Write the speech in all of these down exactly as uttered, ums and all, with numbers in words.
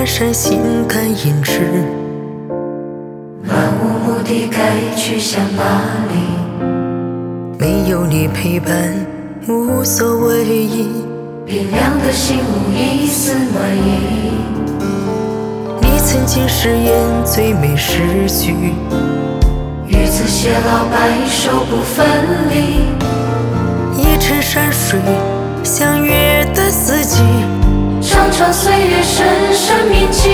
阑珊，心肝隐止。 漫无目的该去向哪里？ 没有你陪伴无所谓， 冰凉的心无一丝暖意。 你曾经誓言最美诗句， 与子偕老白首不分离。 一程山水相约的四季， 长长岁月深深铭记。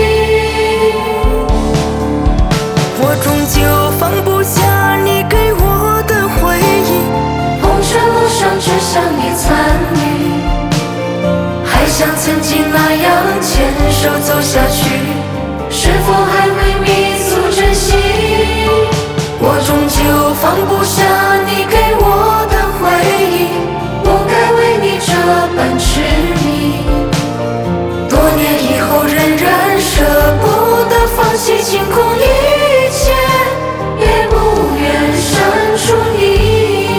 我终究放不下你给我的回忆， 红尘路上只想你参与，还像曾经那样牵手走下去，是否还会弥足珍惜？我终究放不下你给我的回忆，不该为你这般痴迷。多年以后仍然舍不得放弃，清空一切，也不愿删除你。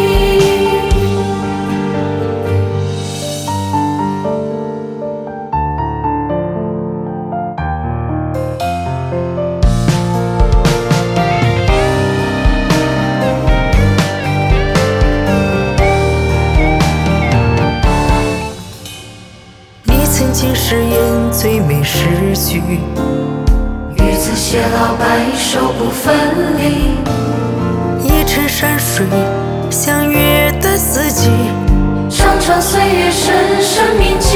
曾经誓言最美诗句， 与子偕老白首不分离。 一程山水相约的四季， 长长岁月深深铭记。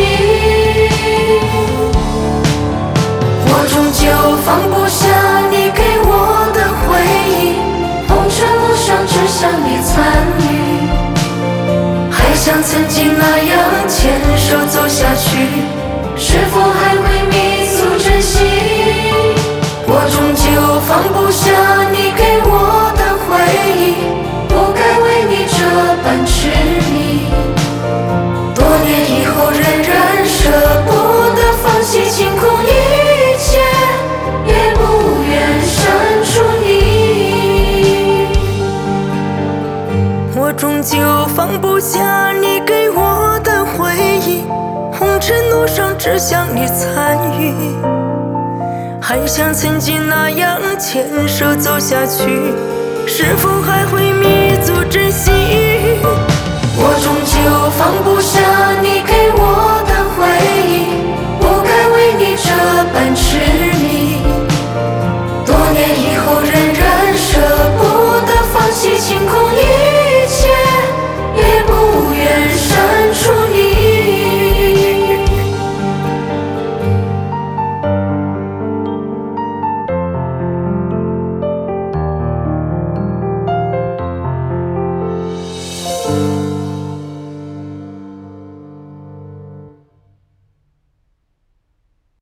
我终究放不下你给我的回忆，红尘路上只想你参与，还像曾经那样牵手走下去，是否还会弥足珍惜？我终究放不下你给我的回忆，不该为你这般痴迷。多年以后仍然舍不得放弃，清空一切，也不愿删除你。 我终究放不下你给我的回忆，红尘路上只想你参与，还像曾经那样牵手走下去，是否还会弥足珍惜？ 我终究放不下